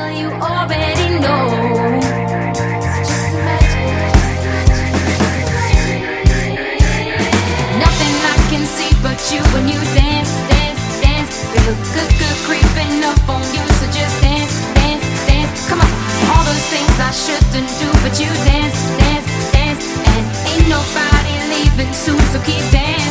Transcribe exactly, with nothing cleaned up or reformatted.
well, you already know. So just imagine. Nothing I can see but you when you dance, dance, dance. Feel good, good creeping up on you. So just dance, dance, dance. Come on. All those things I shouldn't do, but you dance, dance, dance. And ain't nobody leaving soon, so keep dancing.